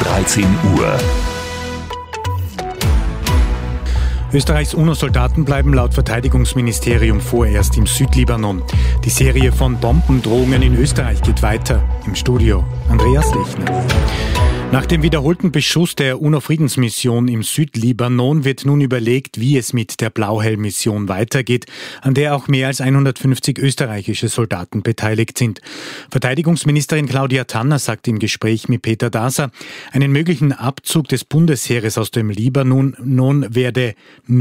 13 Uhr. Österreichs UNO-Soldaten bleiben laut Verteidigungsministerium vorerst im Südlibanon. Die Serie von Bombendrohungen in Österreich geht weiter. Im Studio Andreas Lechner. Nach dem wiederholten Beschuss der UNO-Friedensmission im Südlibanon wird nun überlegt, wie es mit der Blauhelm-Mission weitergeht, an der auch mehr als 150 österreichische Soldaten beteiligt sind. Verteidigungsministerin Claudia Tanner sagt im Gespräch mit Peter Daser, einen möglichen Abzug des Bundesheeres aus dem Libanon werde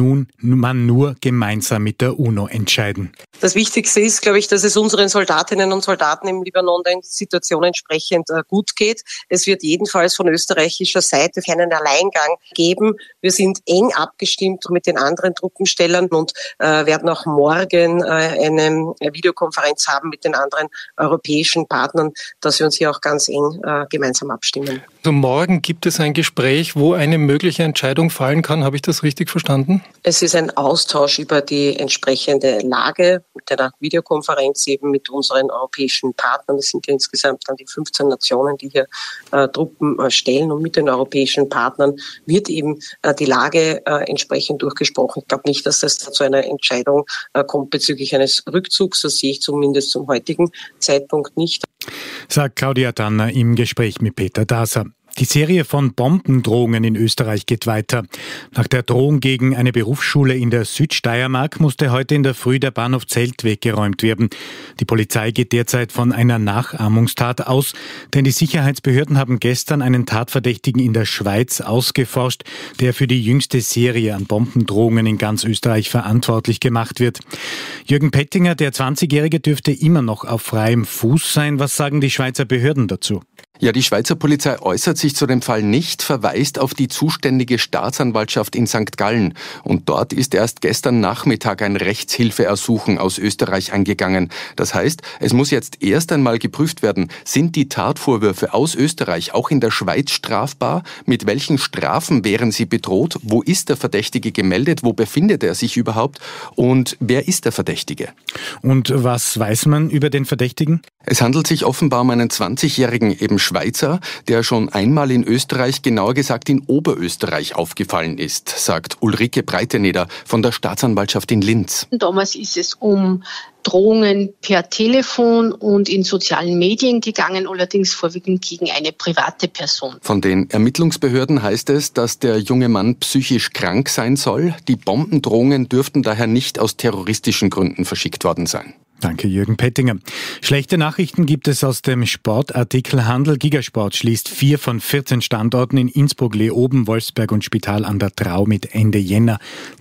man nur gemeinsam mit der UNO entscheiden. Das Wichtigste ist, glaube ich, dass es unseren Soldatinnen und Soldaten im Libanon der Situation entsprechend gut geht. Es wird jedenfalls von österreichischer Seite keinen Alleingang geben. Wir sind eng abgestimmt mit den anderen Truppenstellern und werden auch morgen eine Videokonferenz haben mit den anderen europäischen Partnern, dass wir uns hier auch ganz eng gemeinsam abstimmen. Also morgen gibt es ein Gespräch, wo eine mögliche Entscheidung fallen kann. Habe ich das richtig verstanden? Es ist ein Austausch über die entsprechende Lage mit einer Videokonferenz eben mit unseren europäischen Partnern. Es sind ja insgesamt dann die 15 Nationen, die hier Truppen stellen, und mit den europäischen Partnern wird eben die Lage entsprechend durchgesprochen. Ich glaube nicht, dass das zu einer Entscheidung kommt bezüglich eines Rückzugs. Das sehe ich zumindest zum heutigen Zeitpunkt nicht. Sagt Claudia Tanner im Gespräch mit Peter Daser. Die Serie von Bombendrohungen in Österreich geht weiter. Nach der Drohung gegen eine Berufsschule in der Südsteiermark musste heute in der Früh der Bahnhof Zeltweg geräumt werden. Die Polizei geht derzeit von einer Nachahmungstat aus, denn die Sicherheitsbehörden haben gestern einen Tatverdächtigen in der Schweiz ausgeforscht, der für die jüngste Serie an Bombendrohungen in ganz Österreich verantwortlich gemacht wird. Jürgen Pettinger, der 20-Jährige, dürfte immer noch auf freiem Fuß sein. Was sagen die Schweizer Behörden dazu? Ja, die Schweizer Polizei äußert sich zu dem Fall nicht, verweist auf die zuständige Staatsanwaltschaft in St. Gallen. Und dort ist erst gestern Nachmittag ein Rechtshilfeersuchen aus Österreich eingegangen. Das heißt, es muss jetzt erst einmal geprüft werden, sind die Tatvorwürfe aus Österreich auch in der Schweiz strafbar? Mit welchen Strafen wären sie bedroht? Wo ist der Verdächtige gemeldet? Wo befindet er sich überhaupt? Und wer ist der Verdächtige? Und was weiß man über den Verdächtigen? Es handelt sich offenbar um einen 20-jährigen, eben Schweizer, der schon einmal in Österreich, genauer gesagt in Oberösterreich, aufgefallen ist, sagt Ulrike Breiteneder von der Staatsanwaltschaft in Linz. Damals ist es um Drohungen per Telefon und in sozialen Medien gegangen, allerdings vorwiegend gegen eine private Person. Von den Ermittlungsbehörden heißt es, dass der junge Mann psychisch krank sein soll. Die Bombendrohungen dürften daher nicht aus terroristischen Gründen verschickt worden sein. Danke, Jürgen Pettinger. Schlechte Nachrichten gibt es aus dem Sportartikelhandel. Gigasport schließt 4 von 14 Standorten in Innsbruck, Leoben, Wolfsberg und Spital an der Trau mit Ende Jänner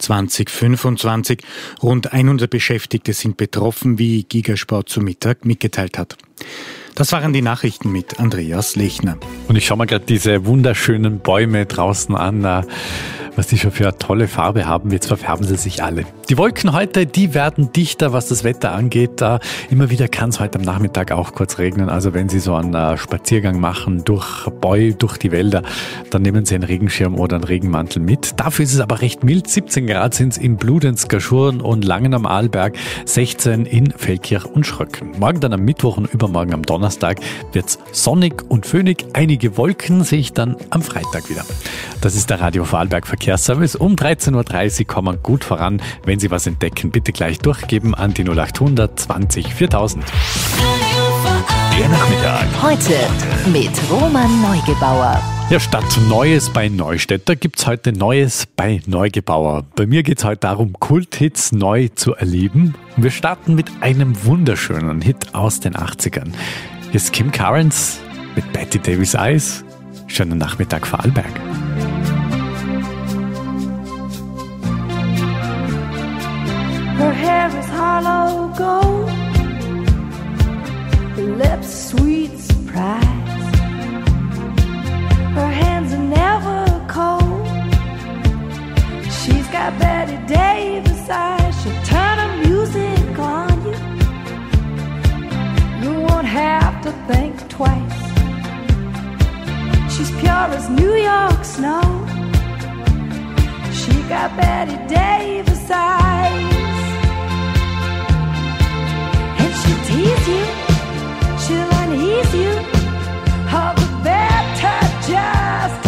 2025. Rund 100 Beschäftigte sind betroffen, wie Gigasport zu Mittag mitgeteilt hat. Das waren die Nachrichten mit Andreas Lechner. Und ich schaue mir gerade diese wunderschönen Bäume draußen an, was die schon für eine tolle Farbe haben. Jetzt verfärben sie sich alle. Die Wolken heute, die werden dichter, was das Wetter angeht. Immer wieder kann es heute am Nachmittag auch kurz regnen. Also wenn Sie so einen Spaziergang machen durch die Wälder, dann nehmen Sie einen Regenschirm oder einen Regenmantel mit. Dafür ist es aber recht mild. 17 Grad sind es in Bludenz, Gaschurn und Langen am Arlberg, 16 in Feldkirch und Schröcken. Morgen dann am Mittwoch und übermorgen am Donnerstag wird es sonnig und föhnig. Einige Wolken sehe ich dann am Freitag wieder. Das ist der Radio Vorarlberg Verkehrsservice. Um 13.30 Uhr kommen wir gut voran. Wenn Sie was entdecken, bitte gleich durchgeben an die 0800 20 4000. Der Nachmittag. Heute mit Roman Neugebauer. Ja, statt Neues bei Neustädter gibt's heute Neues bei Neugebauer. Bei mir geht's heute darum, Kulthits neu zu erleben. Und wir starten mit einem wunderschönen Hit aus den 80ern. Hier ist Kim Carnes mit Betty Davis Eyes. Schönen Nachmittag, Vorarlberg. Her hair is hollow gold, her lips sweet surprise. Her hands are never cold. She's got Betty Davis eyes. She'll turn her music on you. You won't have to think twice. She's pure as New York snow. She got Betty Davis eyes. And she'll tease you, she'll unease you. All the better just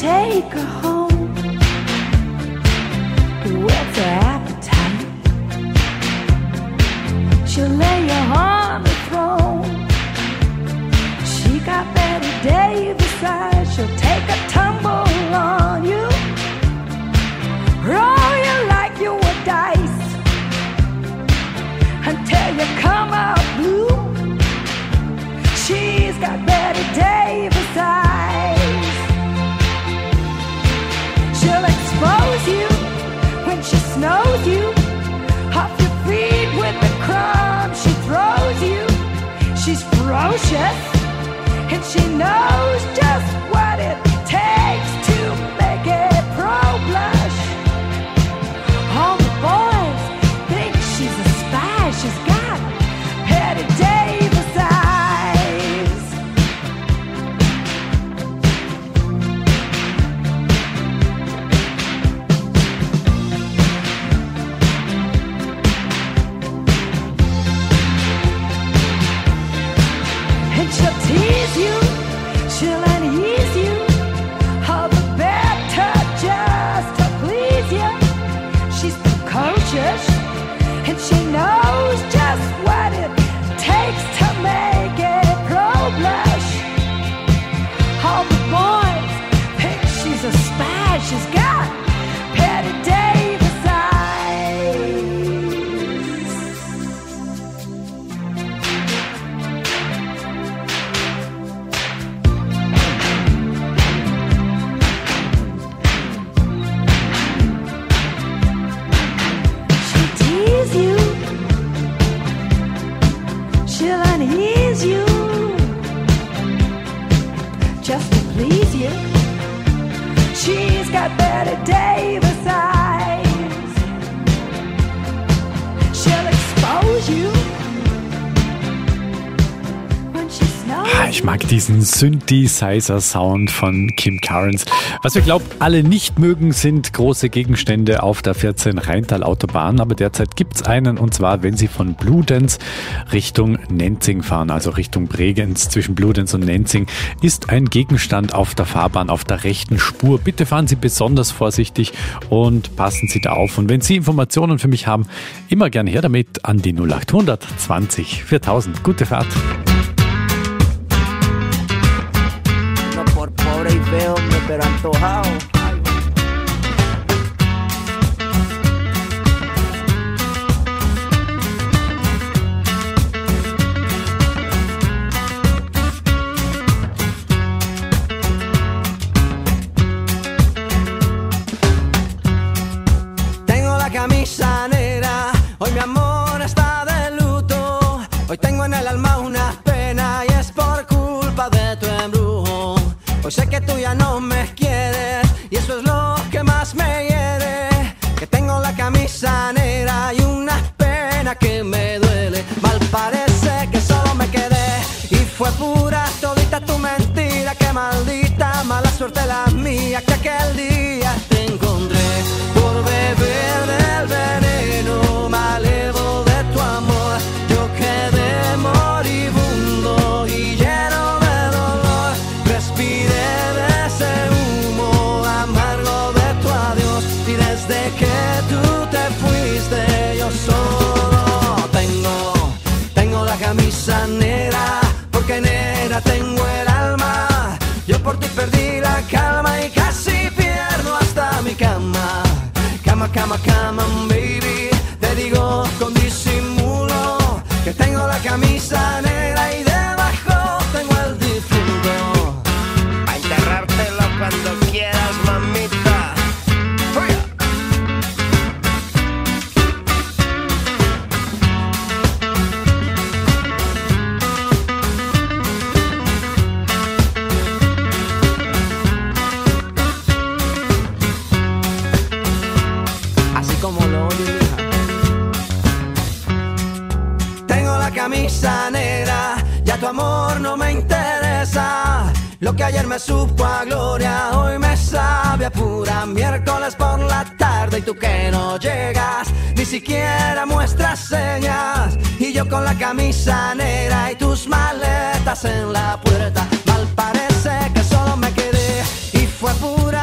take her home. What's her appetite? She'll lay you on the throne. She got Betty Davis eyes. She'll take a tumble on you, roll you like you were dice until you come out blue. She's got Betty Davis eyes. She'll expose you when she snows you off your feet with the crumbs she throws you. She's ferocious and she knows just what it takes to make a pro blush. All the boys think she's a spy. She's got Betty Davis eyes. And she'll tease you, she'll unease you, all the better just to please you. She's precocious, and she knows just what it takes to make a pro blush. All the boys think she's a spy. She's got Betty Davis eyes. She'll tease you, she'll unease you, just to please you. She's got Betty Davis eyes. She'll expose you when she snows. Ich mag diesen Synthesizer-Sound von Kim Carnes. Was wir glauben, alle nicht mögen, sind große Gegenstände auf der 14 Rheintal-Autobahn. Aber derzeit gibt's einen, und zwar, wenn Sie von Bludenz Richtung Nenzing fahren, also Richtung Bregenz. Zwischen Bludenz und Nenzing ist ein Gegenstand auf der Fahrbahn, auf der rechten Spur. Bitte fahren Sie besonders vorsichtig und passen Sie da auf. Und wenn Sie Informationen für mich haben, immer gern her damit an die 0800 20 4000. Gute Fahrt. No por pobre y feo, pero antojado. Tengo la camisa negra, hoy mi amor está de luto. Hoy tengo en el alma una pena y es por culpa de tu embrujo. Hoy sé que tú ya no me quieres y eso es lo que más me hiere. Que tengo la camisa negra y una pena que me duele. Mal parece que solo me quedé y fue pura todita tu mentira. Que maldita mala suerte la mía que aquel día te encontré. Por beber del veneno malevo de tu amor, yo quedé moribundo y lleno de dolor. Respiré de ese humo amargo de tu adiós y desde que tú te fuiste yo solo tengo la camisa negra, porque negra tengo el alma. Yo por ti perdí la calma y casi pierdo hasta mi cama. Cama, cama, cama, baby. Te digo con disimulo que tengo la camisa negra y debajo tengo el difunto. A enterrártelo cuando quieras, mamita. ¡Fuera! Así como lo oyes, hija. Tengo la camisa negra, ya tu amor no me interesa. Lo que ayer me supo a gloria, hoy me sabe a pura. Miércoles por la tarde y tú que no llegas, ni siquiera muestras señas. Y yo con la camisa negra y tus maletas en la puerta. Mal parece que solo me quedé y fue pura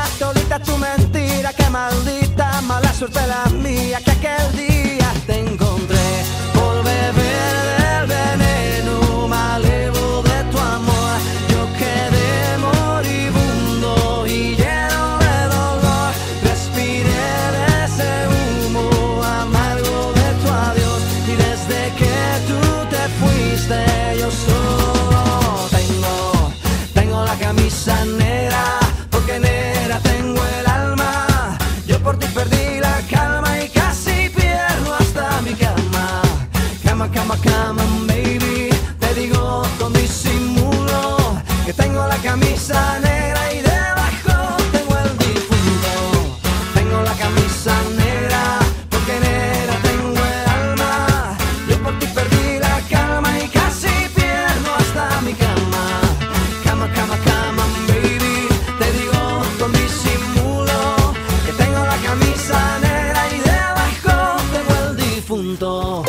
suerte la mía que aquel día te encontré por beber del veneno malevo de tu amor. Yo quedé moribundo y lleno de dolor, respiré de ese humo amargo de tu adiós, y desde que tú te fuiste yo solo tengo la camisa negra, porque negra tengo el alma. Yo por ti perdí la calma y casi pierdo hasta mi cama. Cama, cama, cama, baby, te digo con disimulo que tengo la camisa negra y debajo tengo el difunto. Tengo la camisa negra, porque negra tengo el alma. Yo por ti perdí la calma y casi pierdo hasta mi cama. Cama, cama, cama, baby, te digo con disimulo que tengo la camisa negra y debajo tengo el difunto.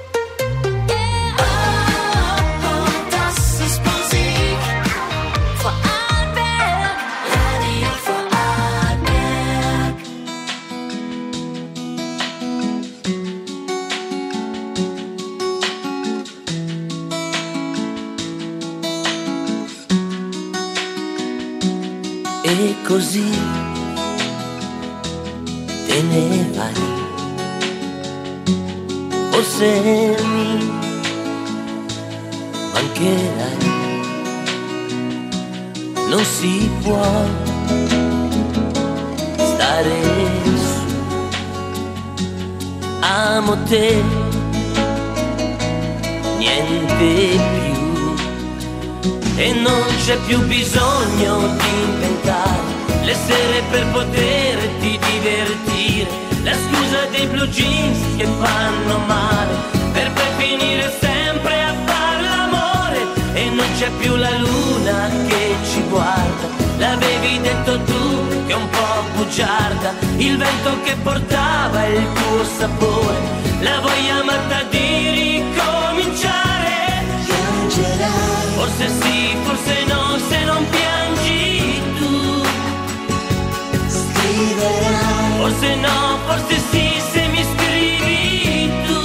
E così te ne vai, forse mi mancherai, non si può stare su, amo te, niente più. E non c'è più bisogno di inventare le sere per poterti divertire, la scusa dei blue jeans che fanno male, per poi finire sempre a far l'amore. E non c'è più la luna che ci guarda, l'avevi detto tu che è un po' bugiarda, il vento che portava il tuo sapore, la voglia matta di ricominciare. Piangerai, forse sì, forse no, se non piangi tu. Scriverai, forse no, forse sì, se mi scrivi tu.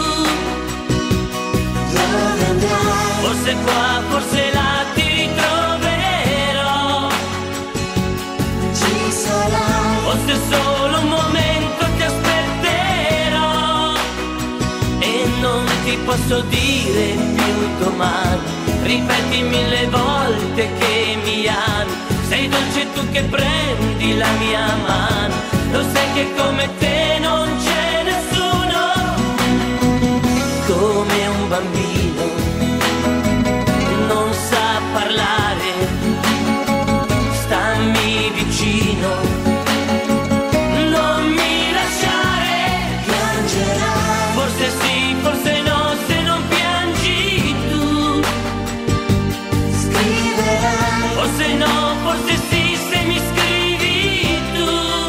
Dove andrai? Forse qua, forse là ti ritroverò. Ci sarai, forse solo un momento ti aspetterò. E non ti posso dire più domani, ripeti 1000 volte che mi ami, sei dolce tu che prendi la mia mano, lo sai che come te non c'è nessuno, come un bambino non sa parlare, stammi vicino, non mi lasciare. Piangerai, forse sì, forse no, se non piangi tu. Scriverai, forse no, forse sì, se mi scrivi tu.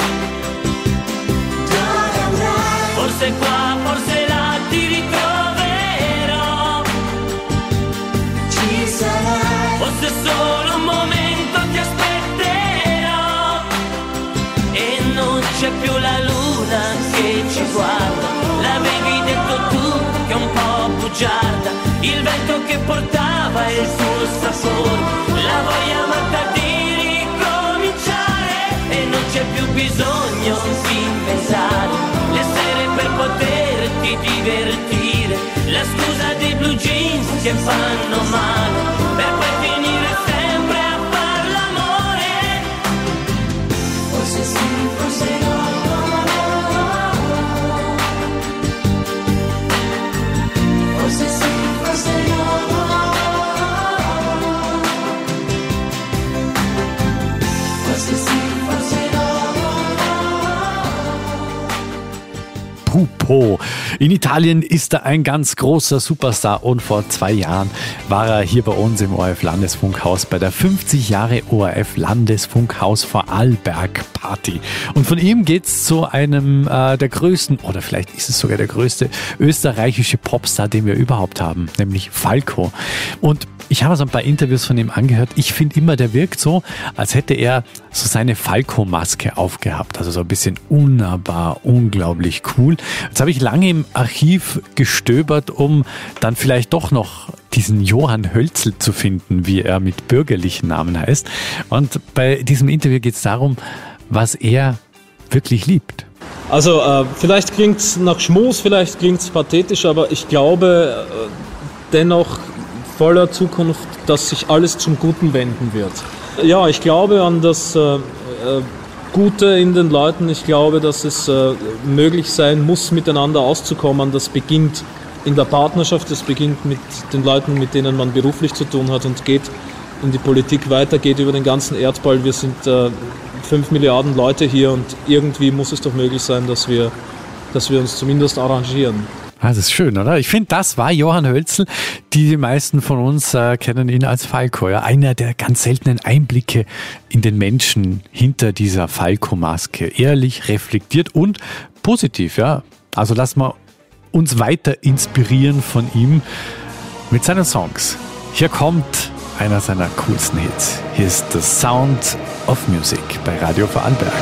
Dove andrai? Forse qua, forse là ti ritroverò. Ci sarai, forse solo un momento ti aspetterò. E non c'è più la luna che ci guarda, l'avevi detto tu che è un po' bugiarda, il vento che portava il suo sapore, la voglia matta di ricominciare. E non c'è più bisogno di inventare le sere per poterti divertire, la scusa dei blue jeans che fanno male, per poi finire sempre a far l'amore. Forse sì, forse no, forse sì, forse no, forse sì, forse no. Pup Filippo. In Italien ist er ein ganz großer Superstar und vor 2 Jahren war er hier bei uns im ORF-Landesfunkhaus bei der 50 Jahre ORF-Landesfunkhaus Vorarlberg Party. Und von ihm geht's zu einem der größten, oder vielleicht ist es sogar der größte österreichische Popstar, den wir überhaupt haben, nämlich Falco. Und ich habe so ein paar Interviews von ihm angehört. Ich finde immer, der wirkt so, als hätte er so seine Falco-Maske aufgehabt. Also so ein bisschen unnahbar, unglaublich cool. Jetzt habe ich lange im Archiv gestöbert, um dann vielleicht doch noch diesen Johann Hölzl zu finden, wie er mit bürgerlichen Namen heißt. Und bei diesem Interview geht es darum, was er wirklich liebt. Also vielleicht klingt es nach Schmus, vielleicht klingt es pathetisch, aber ich glaube dennoch voller Zukunft, dass sich alles zum Guten wenden wird. Ja, ich glaube an das Gute in den Leuten. Ich glaube, dass es möglich sein muss, miteinander auszukommen. Das beginnt in der Partnerschaft, das beginnt mit den Leuten, mit denen man beruflich zu tun hat und geht in die Politik weiter, geht über den ganzen Erdball. Wir sind 5 Milliarden Leute hier und irgendwie muss es doch möglich sein, dass wir uns zumindest arrangieren. Das ist schön, oder? Ich finde, das war Johann Hölzl. Die meisten von uns kennen ihn als Falco. Ja? Einer der ganz seltenen Einblicke in den Menschen hinter dieser Falco-Maske. Ehrlich, reflektiert und positiv. Ja? Also lassen wir uns weiter inspirieren von ihm mit seinen Songs. Hier kommt einer seiner coolsten Hits. Hier ist The Sound of Music bei Radio Vorarlberg.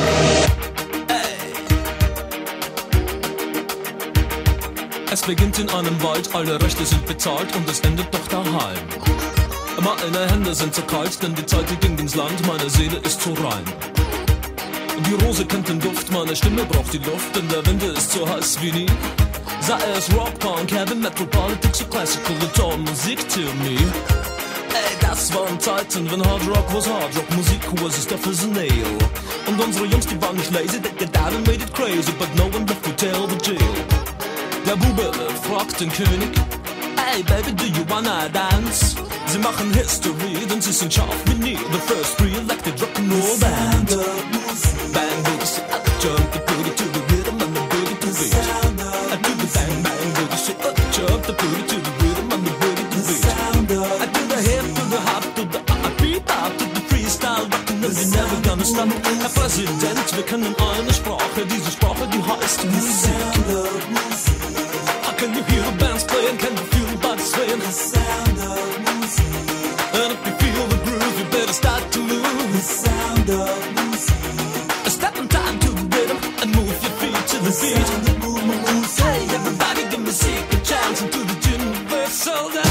Es beginnt in einem Wald, alle Rechte sind bezahlt und es endet doch daheim. Meine Hände sind so kalt, denn die Zeit die ging ins Land, meine Seele ist so rein. Die Rose kennt den Duft, meine Stimme braucht die Luft, denn der Wind ist so heiß wie nie. Sei es Rock, Punk, Heavy Metal, Politics, Classical, Musik to me. Ey, das waren Zeiten, wenn Hard Rock was Hard Rock, Musik was as tough as a nail. Und unsere Jungs, die waren nicht lazy, they get out and made it crazy, but no one left to tell the jail. Der Bube fragt den König, hey baby, do you wanna dance? Sie machen History, denn sie sind scharf wie nie. The first re-elected rock'n'roll band. Bang boogie, I jump the boogie to the rhythm and the boogie to the beat. I do the bang bang boogie, so jump the boogie to the rhythm and the boogie to the beat. I do the hip to the hop to the beat out to the freestyle rockin' and we're never gonna stop. Herr Präsident, wir kennen eine Sprache, diese Sprache, die heißt Musik. Can you hear the bands playing? Can you feel the body swaying? The sound of music. And if you feel the groove, you better start to move. The sound of music. Step in time to the rhythm and move your feet to the beat. Hey, everybody give music a chance into the universal dance.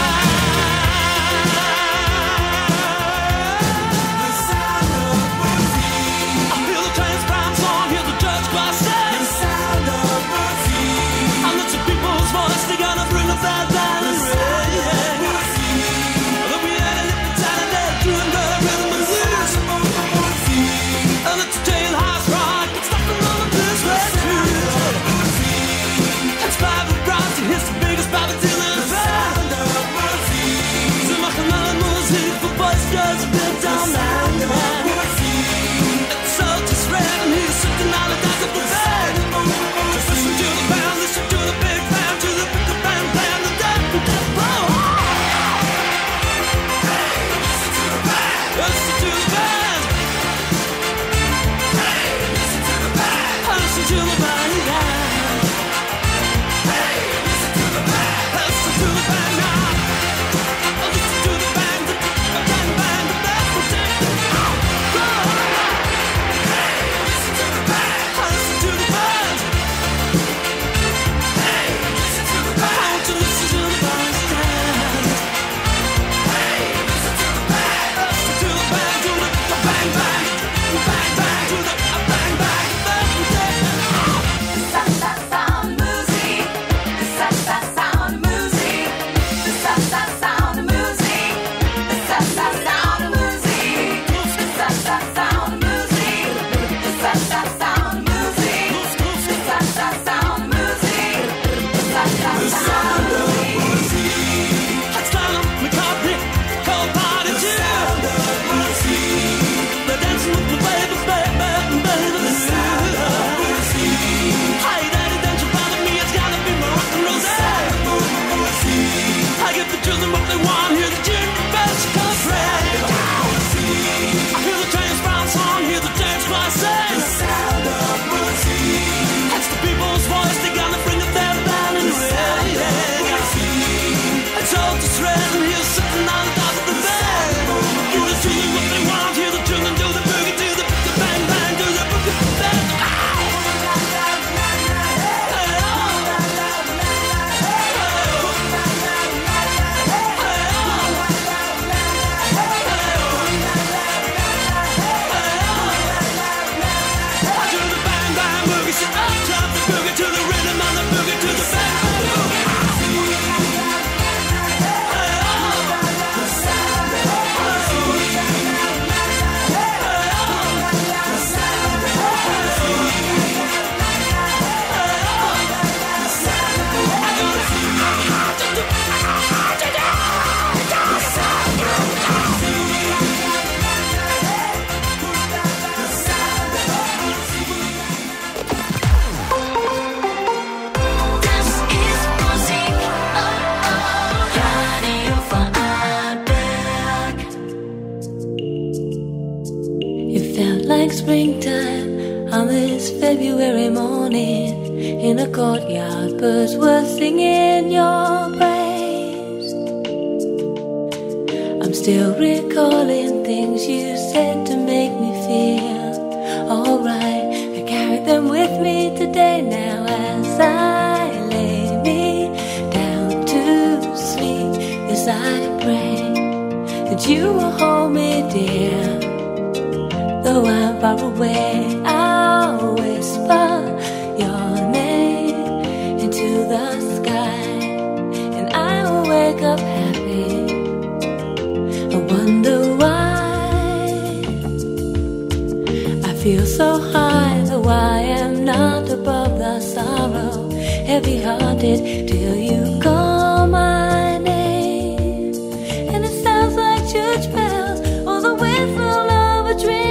The sound of music. I feel the trains bounce on, hear the church choir sing. The sound of music. I listen people's voice, they gonna bring us that dance. February morning in a courtyard, birds were singing your praise. I'm still recalling things you said to make me feel alright. I carry them with me today now as I lay me down to sleep. As I pray that you will hold me dear. Though I'm far away, I'll whisper your name into the sky, and I will wake up happy. I wonder why I feel so high, though I am not above the sorrow. Heavy-hearted till you call my name, and it sounds like church bells or the whistle of a train.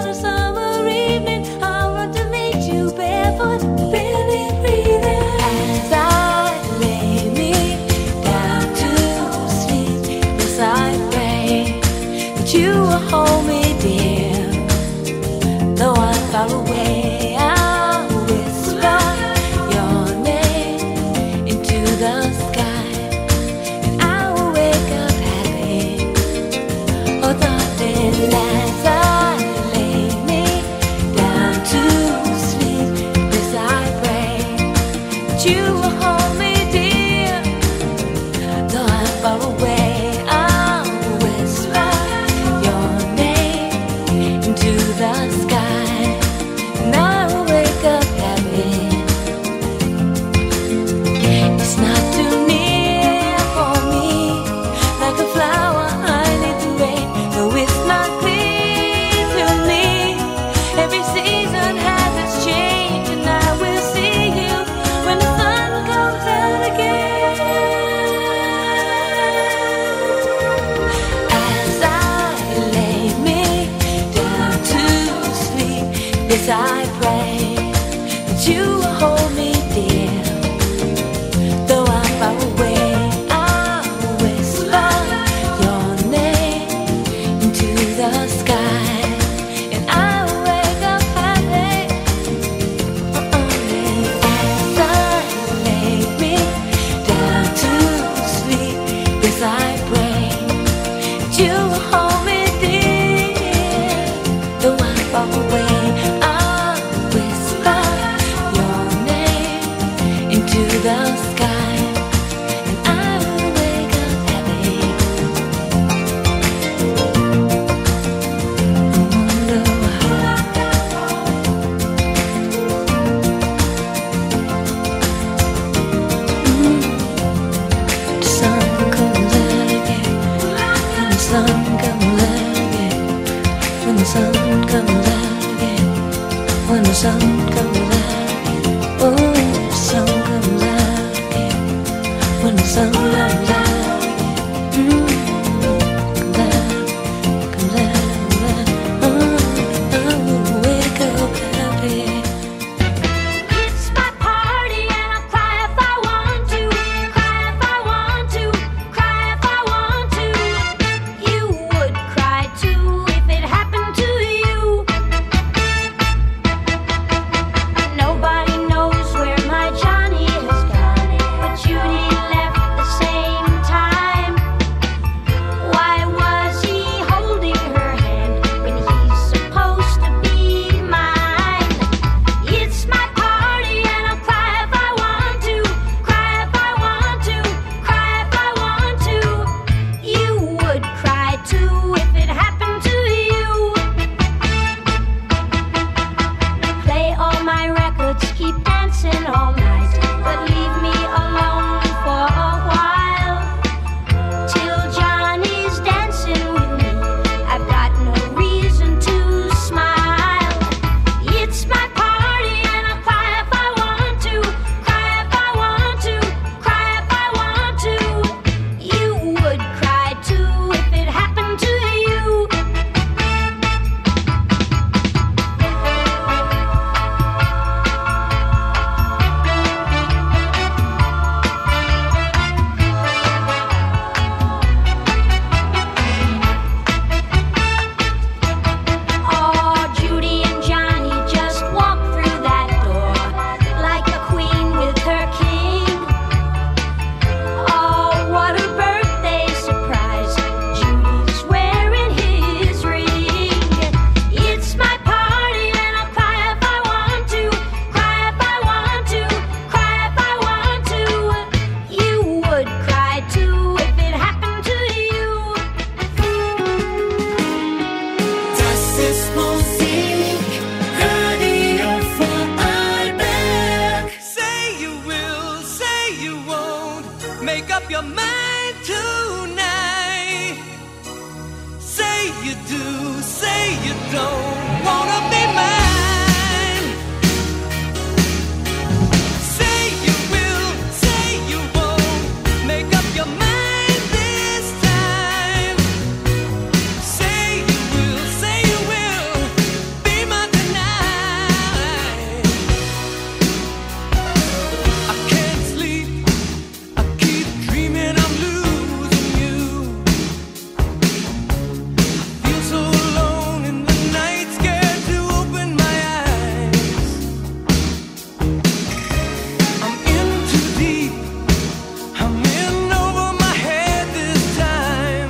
Hold me dear, though I'm far away, I'll whisper your name into the sky, and I will wake up happy. Oh darling, as I lay me down to sleep, as I pray that you will hold me dear, though I'm far away. As I pray that you will hold me dear, though I'm far away, I'll whisper your name into the sky, and I will wake up happy. As I lay me down to sleep, as I pray that you will hold me dear, though I'm far away. The sky, and I will wake up happy. I wonder why. The sun comes out again. When the sun comes out again. When the sun comes out again. When the sun comes out again. Oh, the sun comes out. When the sun comes out, comes out, I will wake up happy. It's my party and I'll cry if I want to, cry if I want to, cry if I want to. You would cry too if it happened to you. Nobody knows where my Johnny has gone, but Judy left the same make up your mind tonight. Say you do, say you don't wanna be mine. Say you will, say you won't, make up your mind this time. Say you will be mine tonight. I can't sleep, I keep dreaming I'm losing you. I feel so alone in the night, scared to open my eyes. I'm in too deep, I'm in over my head this time.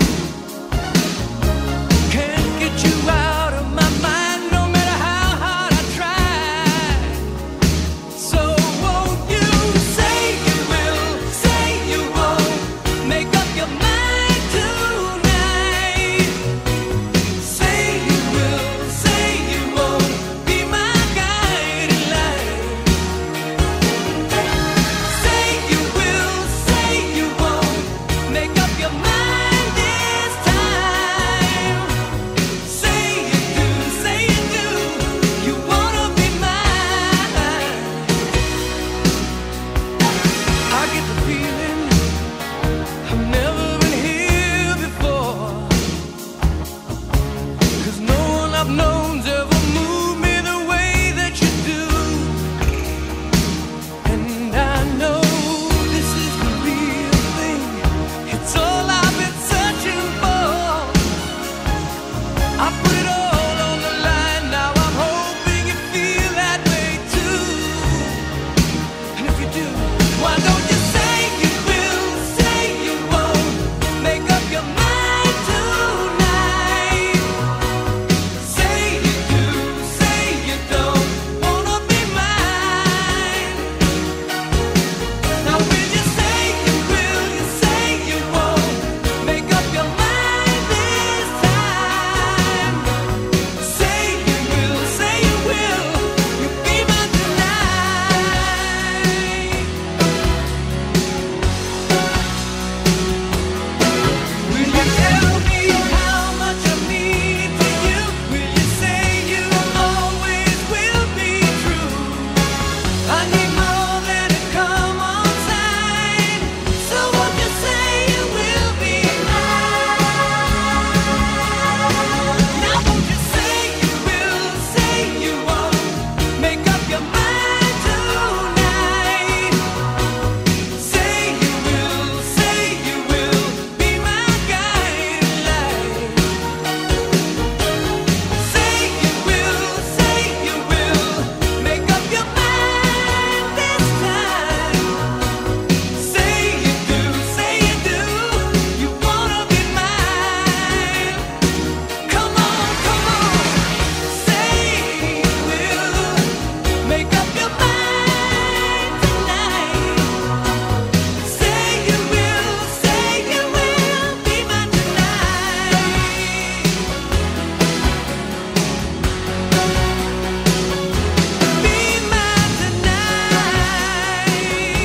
Can't get you out of my mind no matter how hard I try. So won't you say you will, say you won't, make up your mind tonight. Say you will, say you won't, be my guiding light. Say you will, say you won't, make up your mind this time. Say you do, you wanna be mine. I get the feeling I've never been here before, 'cause no one I've known's ever moved me the way that you do. And I know this is the real thing, it's all I've been searching for. I put it all on the line, now I'm hoping you feel that way too. And if you do, why don't you say you will, say you won't, make up your mind tonight. Say you do, say you don't wanna be mine. Now will you say you will, you say you won't, make up your mind this time. Say you will, you be mine tonight. Will you tell me how much I mean to you? Will you say you always will be true? I need more than a come on sign. So won't you say you will be mine? Now won't you say you will, say you won't, make up your mind tonight. Say you will be my guiding light. Say you will, make up your mind this time. Say you do, you wanna be mine. Come on, say you will, make up your mind tonight. Say you will be mine tonight. Be mine tonight.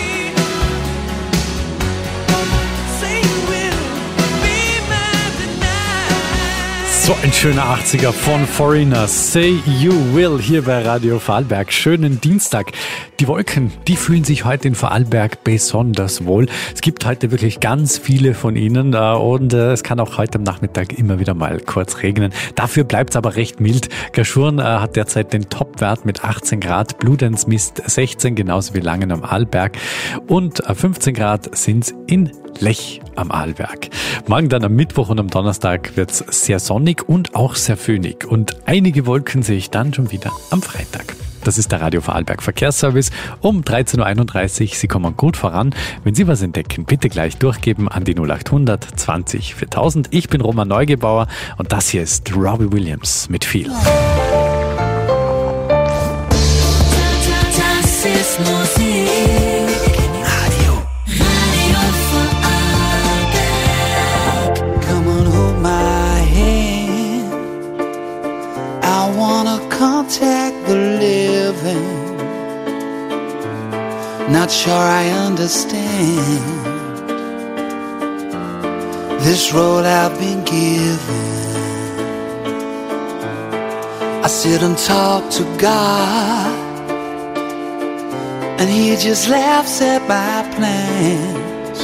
Say you will be mine tonight. So ein schöner 80er von Foreigner. Say You Will hier bei Radio Vorarlberg. Schönen Dienstag. Die Wolken, die fühlen sich heute in Vorarlberg besonders wohl. Es gibt heute wirklich ganz viele von ihnen und es kann auch heute am Nachmittag immer wieder mal kurz regnen. Dafür bleibt es aber recht mild. Gaschurn hat derzeit den Topwert mit 18 Grad, Bludenz misst 16, genauso wie Langen am Arlberg und 15 Grad sind's in Lech am Arlberg. Morgen dann am Mittwoch und am Donnerstag wird's sehr sonnig und auch sehr föhnig. Und einige Wolken sehe ich dann schon wieder am Freitag. Das ist der Radio Vorarlberg Verkehrsservice um 13.31 Uhr. Sie kommen gut voran. Wenn Sie was entdecken, bitte gleich durchgeben an die 0800 20 4000. Ich bin Roman Neugebauer und das hier ist Robbie Williams mit Feel. Das ist Musik. Radio Vorarlberg. Come on, hold my hand. I wanna contact the living. Not sure I understand this road I've been given. I sit and talk to God, and He just laughs at my plans.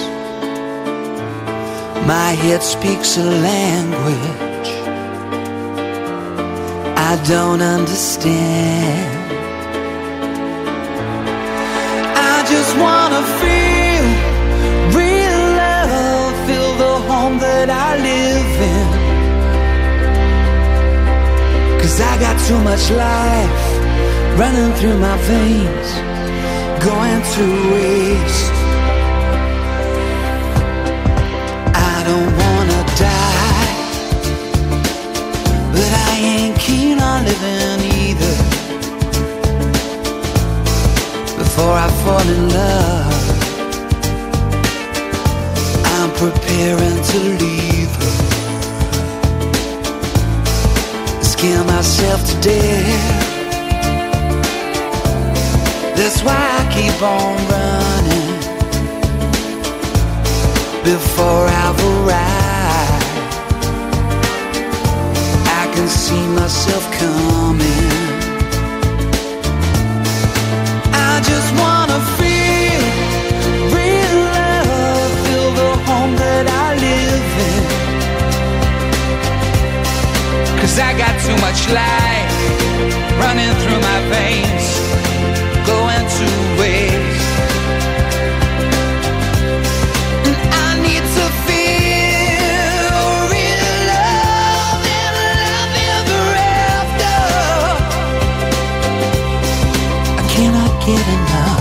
My head speaks a language I don't understand. I just wanna feel real love, feel the home that I live in. 'Cause I got too much life running through my veins, going to waste. I don't wanna die, but I ain't keen on living either. Before I fall in love, I'm preparing to leave her. Scare myself to death. That's why I keep on running. Before I've arrived, I can see myself coming. I just wanna feel real love, feel the home that I live in. 'Cause I got too much life running through my veins, going to waste. And I need to feel real love and love ever after. I cannot get enough.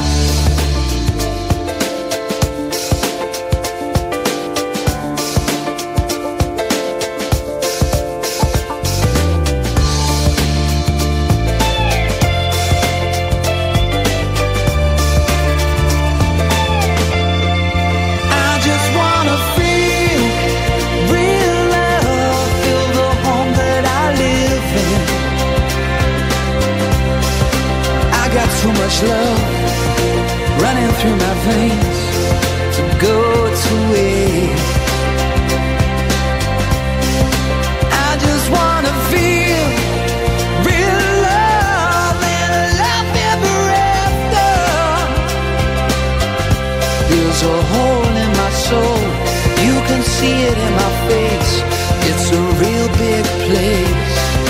Too much love running through my veins to go to waste. I just wanna feel real love and love ever after. There's a hole in my soul, you can see it in my face. It's a real big place.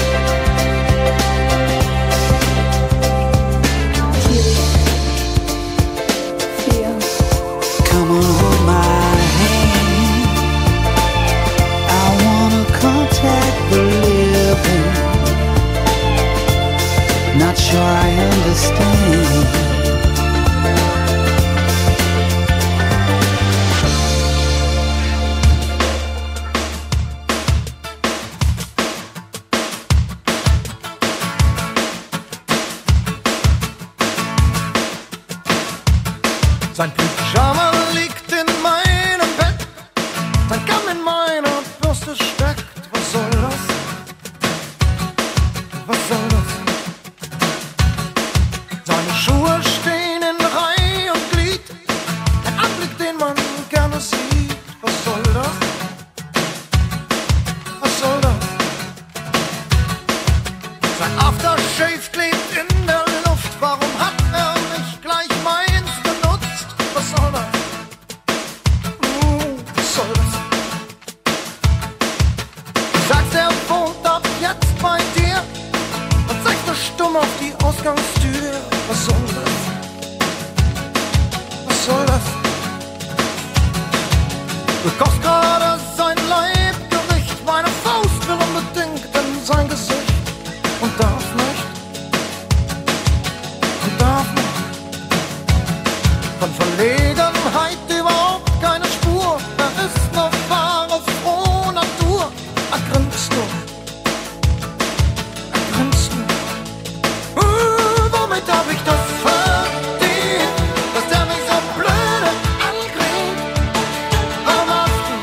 Come on, hold my hand. I wanna contact the living. Not sure I understand. Sein Pyjama liegt in meinem Bett, sein Kamm in meiner Bürste steckt. Was soll das? Was soll das? Seine Schuhe stehen in Reih und Glied, ein Anblick, den man gerne sieht. Was soll das? Was soll das? Sein Aftershave klebt in der Luft, warum hat er nicht gleich meins benutzt? Was soll das? Was soll das? Sagst, er wohnt ab jetzt bei dir und zeigst du stumm auf die Ausgangstür. Was soll das? Was soll das? Du kochst gerade sein Leibgericht, meine Faust will unbedingt in sein Gesicht und darf nicht. Und darf nicht. Von Verlegenheit überhaupt keine Spur. Er ist noch wahre frohe Natur. Er grinst nur. Er grinst nur. Womit hab ich das verdient, dass der mich so blöde ankriegt? Warum hast du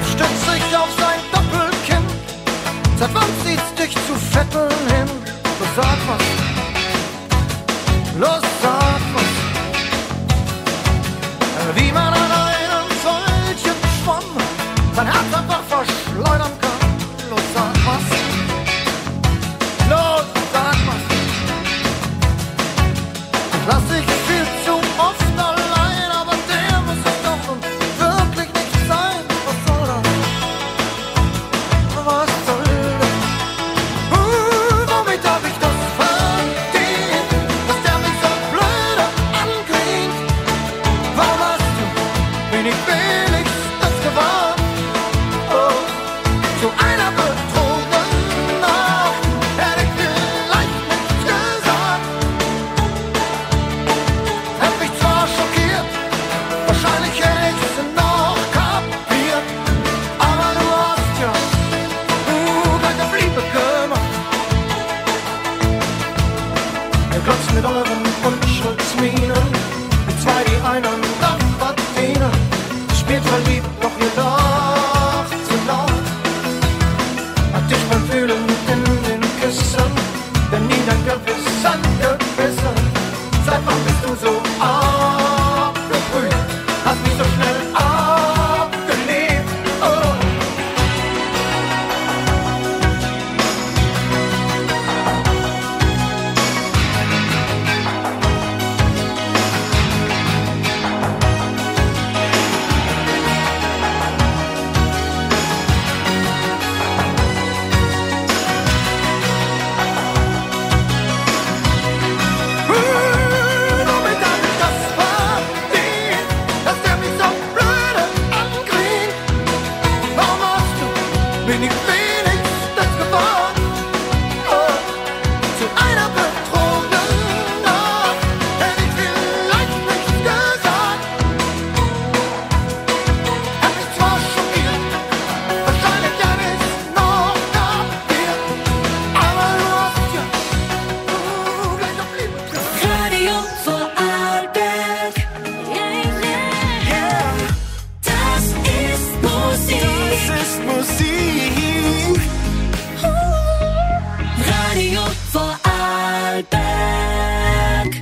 stützt sich auf sein Doppelkinn. Seit wann zieht's dich zu Vetteln hin? Los, sag was. Los, sag was. Wie man an einem solchen Schwamm sein Herz einfach verschleudern kann. Los, sag was. Los, sag was. Ich lass dich viel zu oft allein, aber der muss es doch nun wirklich nicht sein. Was soll das? Was soll das? Womit hab ich das verdient, dass der mich so blöde ankriegt? Warum hast du mir nicht wenigstens gewarnt? Oh, zu einer betrogenen Nacht hätte ich vielleicht nichts gesagt. Hätt mich zwar schockiert, wahrscheinlich hätte ich's noch kapiert, aber du hast ja gleich auf Liebe gemacht. Ihr glotzt mit euren Unschuldsmienen, wie zwei, die einander verdienen. Spielt verliebt, doch ihr lacht zu laut. Hat dich beim Fühlen in den Küssen, denn nie dein Gewissen gebissen. Seit wann bist du so abgebrüht? Hast mich so schnell abgelehnt. Oh. Womit hab ich das verdient, dass der mich so blöde ankriegt? Warum hast du mir nicht wenigstens gewarnt? Oh, zu einer betrogenen Nacht hätte ich vielleicht nichts gesagt. Hätt mich zwar schockiert, wahrscheinlich hätte ich's noch kapiert, aber du hast ja gleich auf Liebe gemacht. Radio Vorarlberg. Yeah. Das ist Musik. Das ist Musik. Radio Vorarlberg.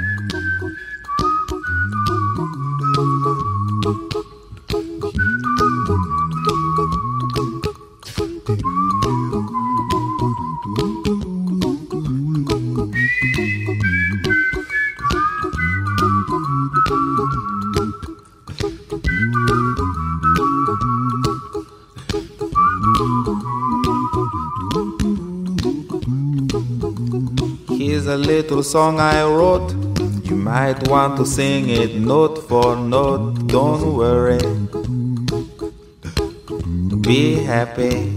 Here's a little song I wrote. You might want to sing it note for note. Don't worry. Be happy.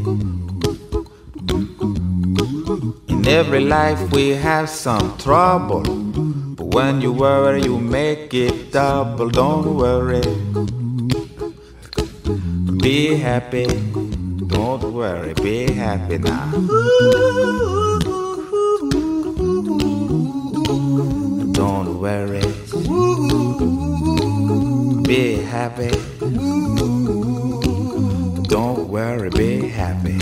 In every life we have some trouble. But when you worry, you make it double. Don't worry. Be happy. Don't worry. Be happy now. Don't worry. Be happy. Don't worry, be happy.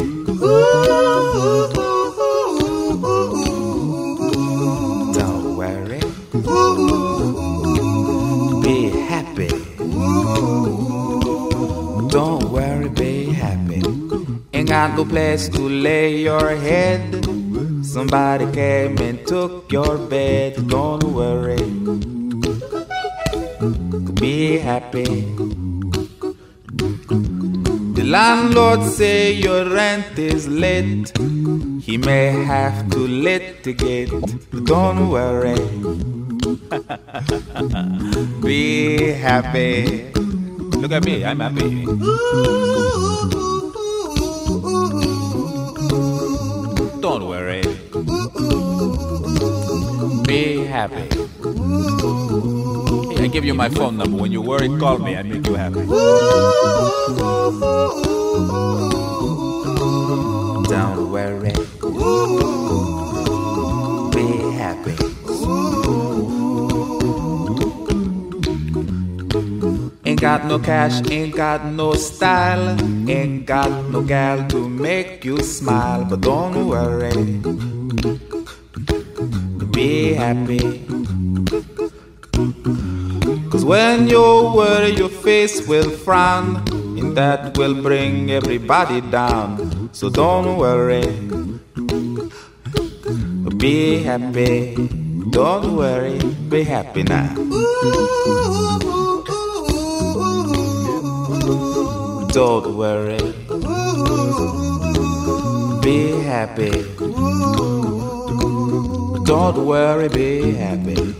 Don't worry. Be happy. Don't worry, be happy. Ain't got no place to lay your head. Somebody came and took your bed. Don't worry. Be happy. The landlord say your rent is late. He may have to litigate. Don't worry. Be happy. Look at me, I'm happy. Don't worry. Be happy. Hey, I give you my phone number. When you worry, call me. I make you happy. Don't worry. Be happy. Ain't got no cash, ain't got no style, ain't got no gal to make you smile. But don't worry, be happy. 'Cause when you worry, your face will frown, and that will bring everybody down. So don't worry, be happy. Don't worry, be happy now. Don't worry, be happy. Don't worry, be happy.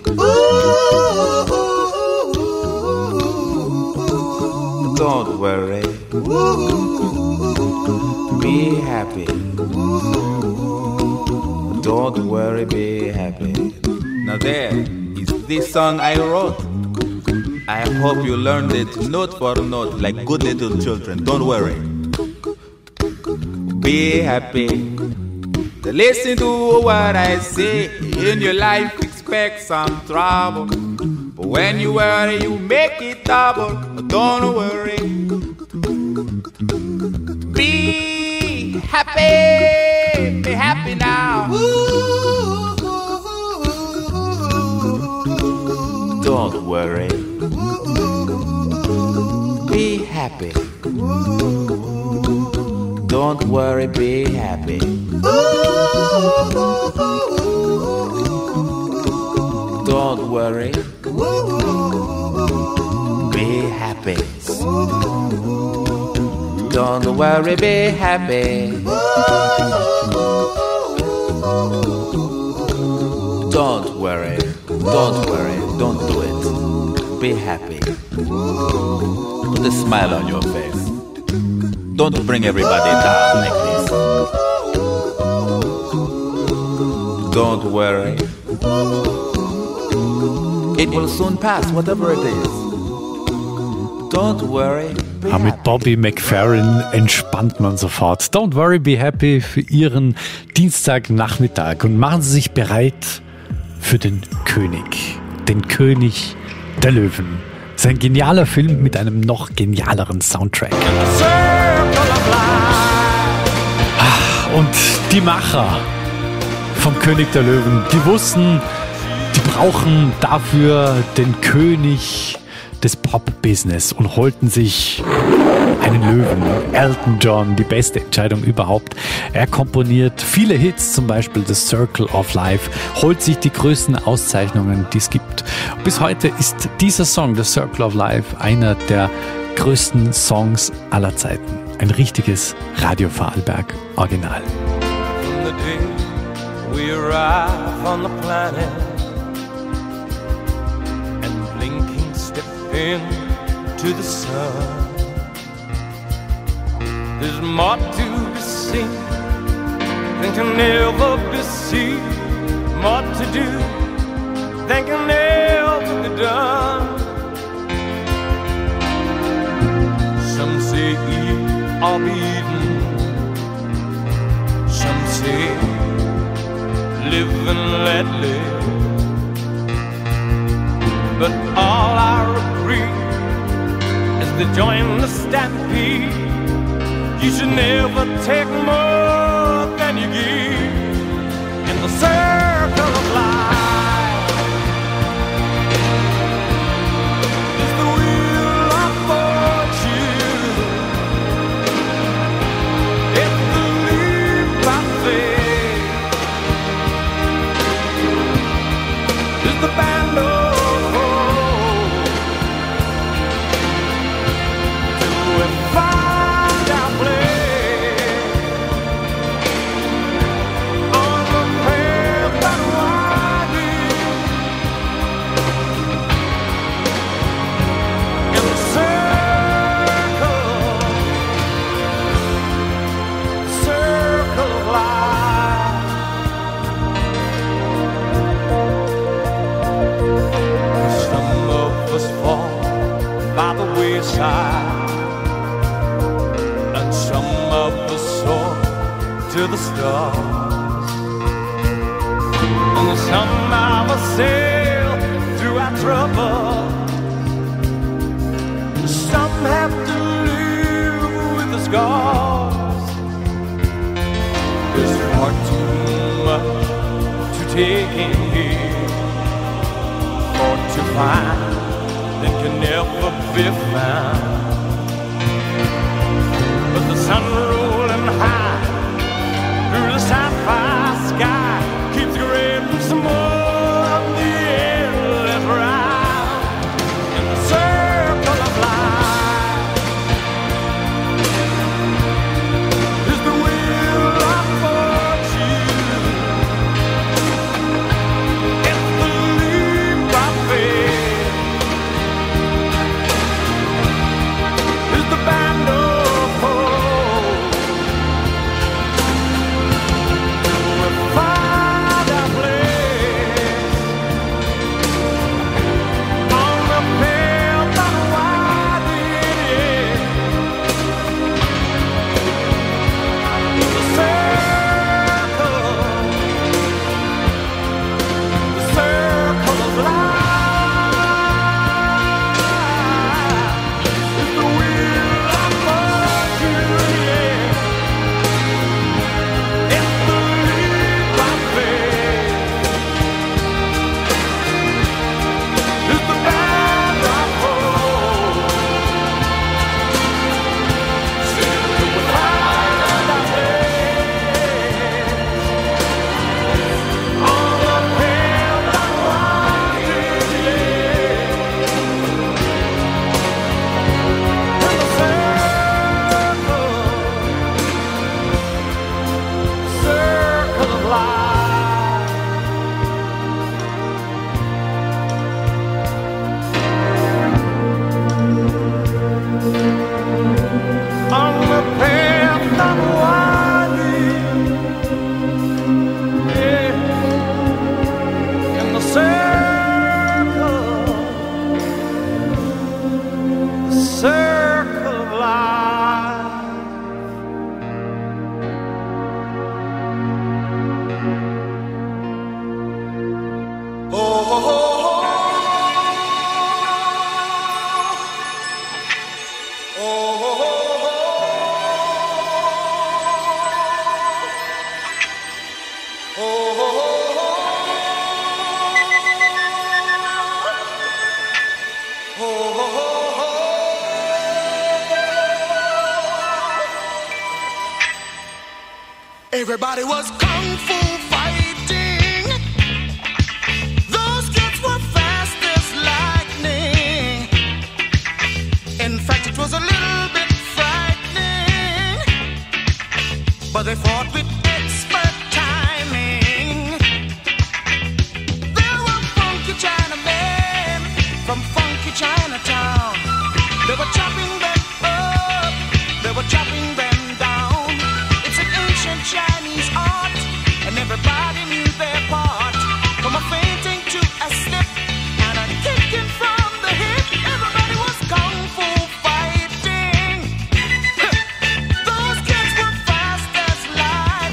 Don't worry, be happy. Don't worry, be happy. Now there is this song I wrote. I hope you learned it note for note like good little children. Don't worry, be happy. Listen to what I say. In your life expect some trouble, but when you worry you make it double. Don't worry, be happy. Be happy now. Don't worry, be happy. Don't worry, be happy. Don't worry, be happy. Don't worry, be happy. Don't worry, don't do it. Be happy. Put a smile on your face. Don't bring everybody down like this. Don't worry. It will soon pass, whatever it is. Don't worry. Mit Bobby McFerrin entspannt man sofort. Don't worry, be happy für Ihren Dienstagnachmittag. Und machen Sie sich bereit für den König der Löwen. Das ist ein genialer Film mit einem noch genialeren Soundtrack. Und die Macher vom König der Löwen, die wussten, die brauchen dafür den König des Pop-Business und holten sich einen Löwen. Elton John, die beste Entscheidung überhaupt. Er komponiert viele Hits, zum Beispiel The Circle of Life, holt sich die größten Auszeichnungen, die es gibt. Bis heute ist dieser Song, The Circle of Life, einer der größten Songs aller Zeiten. Ein richtiges Radio Vorarlberg Original. From the day we arrive on the planet and blinking step into the sun, there's more to be seen than can ever be seen, more to do than can ever be done. Some say eat or be eaten, some say live and let live, but all I agree is to join the stampede. You should never take more than you give in the circle of life. It's the wheel of fortune, it's the leap of faith, it's the band of hope till we find our place on the path that winding in the circle of life. Some of us fall by the wayside, and some of us soar to the stars, and some of us sail through our trouble. Some some have to live with the scars. There's far too much to take in here, or to find that can never be found. But the sun rolling high through the sapphire sky keeps grading some more of the endless ride in the circle of life. Is the wheel of fortune, it's the leap of faith, is the band of hope. We'll find our place on the path that winding the circle of life is the wheel of fortune, yeah. It's the leap of faith, it's the band of hope. We'll find our place on the path that winding, yeah. In the circle of life. On the path that winding, yeah. In the circle of life. Oh, oh, oh, oh, oh, oh, oh, everybody was kung fu fighting. Those kids were fast as lightning. In fact, it was a little bit frightening, but they fought with expert timing. There were funky Chinamen from funky Chinatown. They were chopping them up, they were chopping them down. It's an ancient Chinese art, and everybody knew their part. From a fainting to a slip and a kicking from the hip, everybody was kung fu fighting. Those kids were fast as light.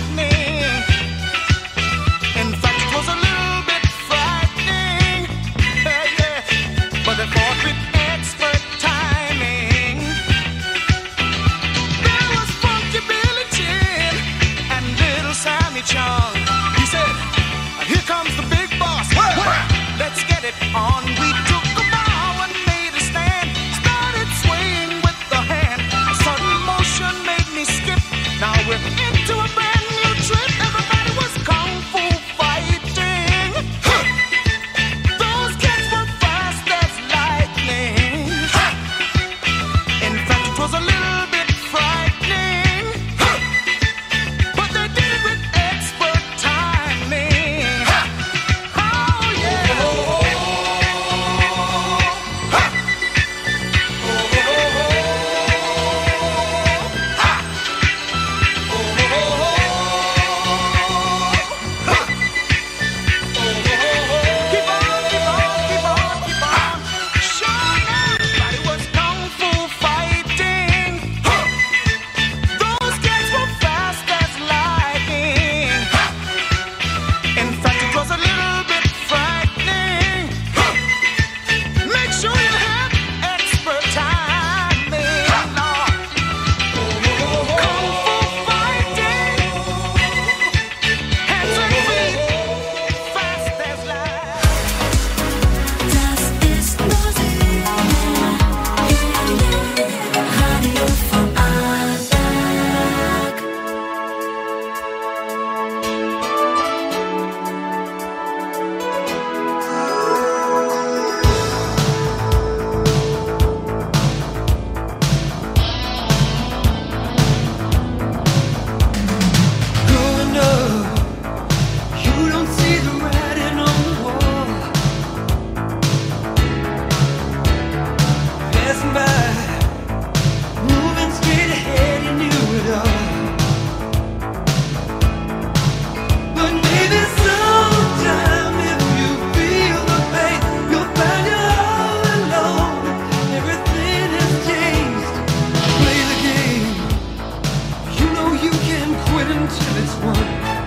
quit until it's won.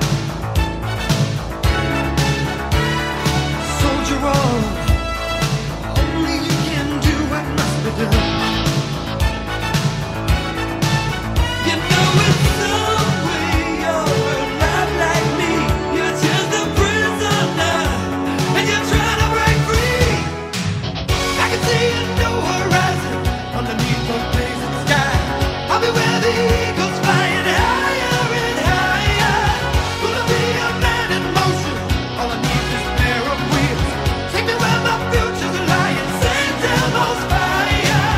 Soldier on, only you can do what must be done. You know it's some way you're not like me. You're just a prisoner, and you're trying to break free. I can see a new horizon underneath the blazing sky. I'll be where the eagles flying higher and higher. Gonna be a man in motion. All I need is a pair of wheels. Take me where my future's lying. Send down those fire.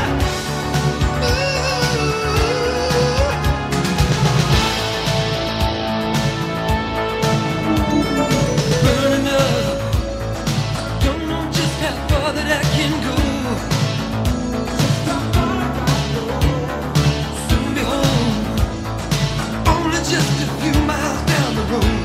Burning up. Don't know just how far that I can go. Soon be home. Only just a few miles down the road.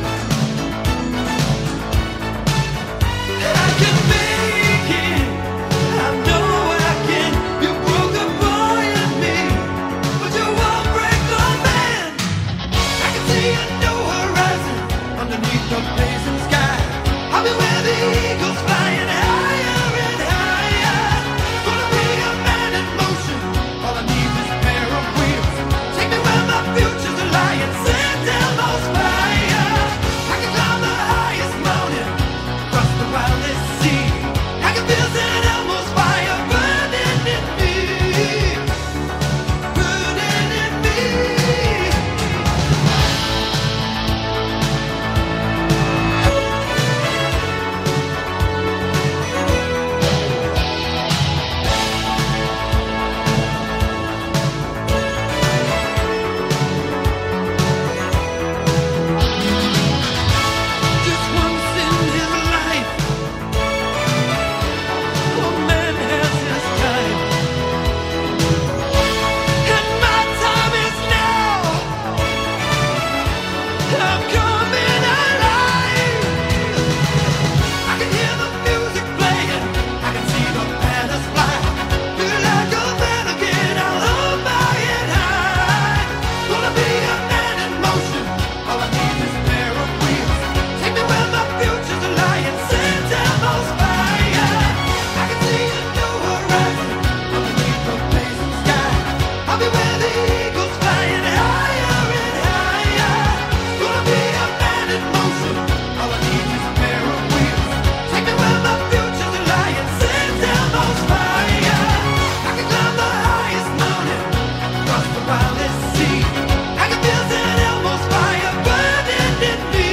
I can make it. I know I can. You broke a boy in me, but you won't break the man. I can see a new horizon underneath the blazing sky. I'll be where the eagles flying higher and higher. Gonna be a man in motion. All I need is a pair of wheels. Take me where my future's lying. Send down those fire. I can climb the highest mountain, cross the wildest sea. I can feel St. Elmo's fire burning in me, burning in me. Just once in his life, a man has his time, and my time is now. I'm coming alive. I can hear the music playing, I can see the banners fly. Feel like a man again, I'll hold my head high. Gonna be a man in motion. All I need is a pair of wheels. Take me where my future's lying. Send down those fire. I can see a new horizon underneath the blazing sky. I'll be where the eagles flying higher and higher. Gonna be a man in motion. All I need is a pair of wheels. Take me where my future's lying. Send down those fire. I can climb the highest mountain, cross the wildest sea. I can feel St. Elmo's fire burning in me,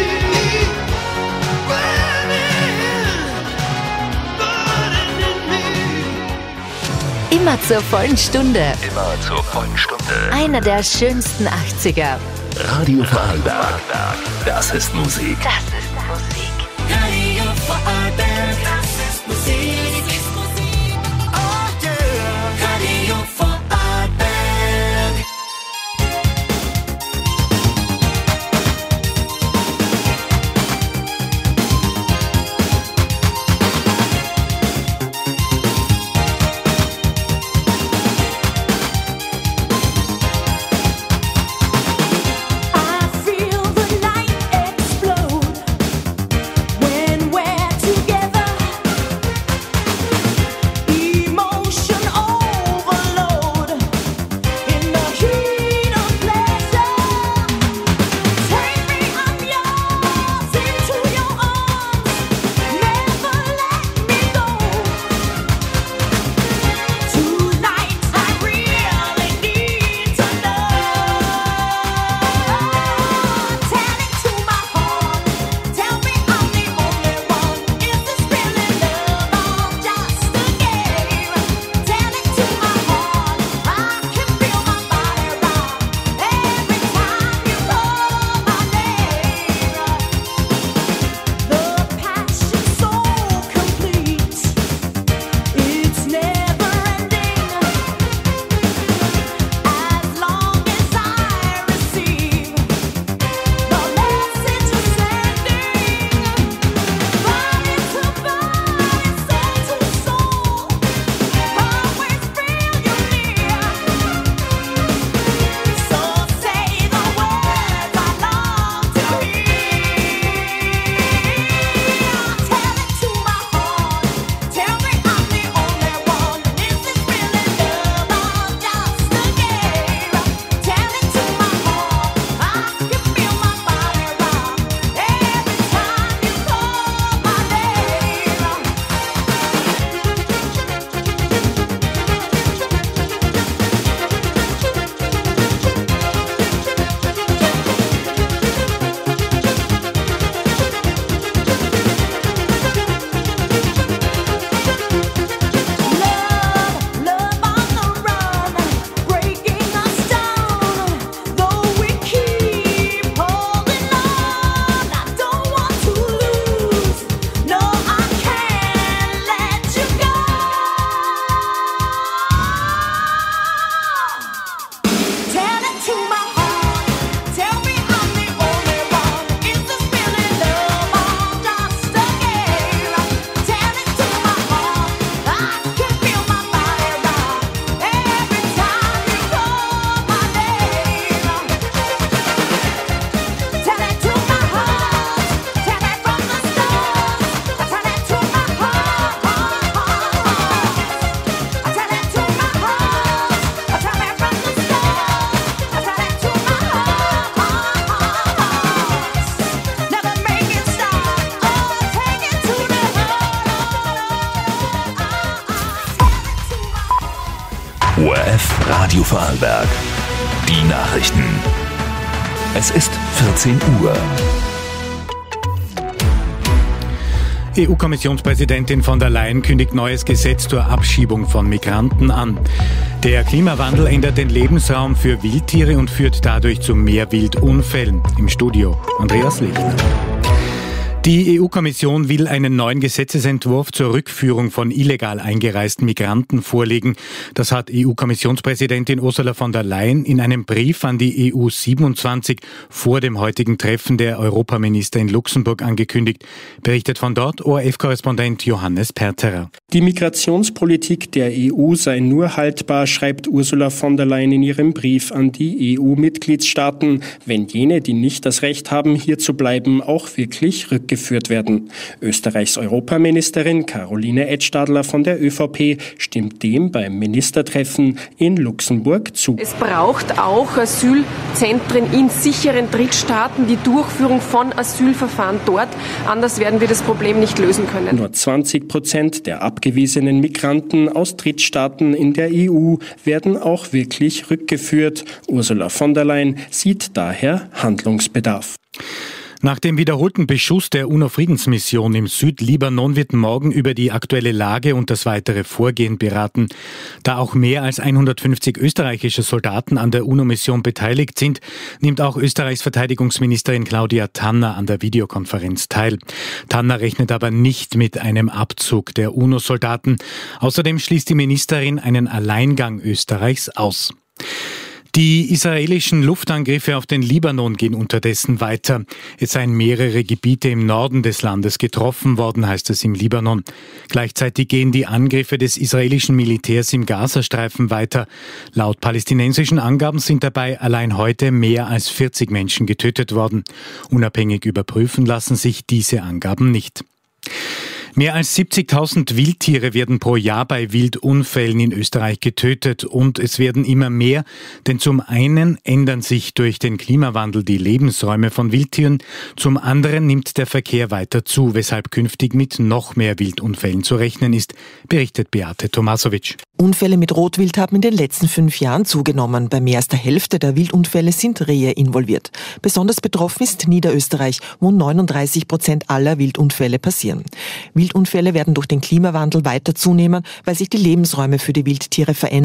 burning in me. Immer zur vollen Stunde. Immer zur vollen Stunde. Einer der schönsten 80er. Radio Vorarlberg. Das ist Musik. Das ist Musik. Radio Vorarlberg, das ist Musik. Oh yeah. Radio Vorarlberg. I feel the night explode when we're together. Radio Vorarlberg. Die Nachrichten. Es ist 14 Uhr. EU-Kommissionspräsidentin von der Leyen kündigt neues Gesetz zur Abschiebung von Migranten an. Der Klimawandel ändert den Lebensraum für Wildtiere und führt dadurch zu mehr Wildunfällen. Im Studio Andreas Lichtner. Die EU-Kommission will einen neuen Gesetzesentwurf zur Rückführung von illegal eingereisten Migranten vorlegen. Das hat EU-Kommissionspräsidentin Ursula von der Leyen in einem Brief an die EU 27 vor dem heutigen Treffen der Europaminister in Luxemburg angekündigt. Berichtet von dort ORF-Korrespondent Johannes Perterer. Die Migrationspolitik der EU sei nur haltbar, schreibt Ursula von der Leyen in ihrem Brief an die EU-Mitgliedstaaten, wenn jene, die nicht das Recht haben, hier zu bleiben, auch wirklich rückgeführt werden. Österreichs Europaministerin Caroline Edstadler von der ÖVP stimmt dem beim Ministertreffen in Luxemburg zu. Es braucht auch Asylzentren in sicheren Drittstaaten, die Durchführung von Asylverfahren dort. Anders werden wir das Problem nicht lösen können. Nur 20% der abgewiesenen Migranten aus Drittstaaten in der EU werden auch wirklich rückgeführt. Ursula von der Leyen sieht daher Handlungsbedarf. Nach dem wiederholten Beschuss der UNO-Friedensmission im Südlibanon wird morgen über die aktuelle Lage und das weitere Vorgehen beraten. Da auch mehr als 150 österreichische Soldaten an der UNO-Mission beteiligt sind, nimmt auch Österreichs Verteidigungsministerin Claudia Tanner an der Videokonferenz teil. Tanner rechnet aber nicht mit einem Abzug der UNO-Soldaten. Außerdem schließt die Ministerin einen Alleingang Österreichs aus. Die israelischen Luftangriffe auf den Libanon gehen unterdessen weiter. Es seien mehrere Gebiete im Norden des Landes getroffen worden, heißt es im Libanon. Gleichzeitig gehen die Angriffe des israelischen Militärs im Gazastreifen weiter. Laut palästinensischen Angaben sind dabei allein heute mehr als 40 Menschen getötet worden. Unabhängig überprüfen lassen sich diese Angaben nicht. Mehr als 70.000 Wildtiere werden pro Jahr bei Wildunfällen in Österreich getötet und es werden immer mehr, denn zum einen ändern sich durch den Klimawandel die Lebensräume von Wildtieren, zum anderen nimmt der Verkehr weiter zu, weshalb künftig mit noch mehr Wildunfällen zu rechnen ist, berichtet Beate Tomasovic. Unfälle mit Rotwild haben in den letzten 5 Jahren zugenommen. Bei mehr als der Hälfte der Wildunfälle sind Rehe involviert. Besonders betroffen ist Niederösterreich, wo 39% aller Wildunfälle passieren. Wildunfälle werden durch den Klimawandel weiter zunehmen, weil sich die Lebensräume für die Wildtiere verändern.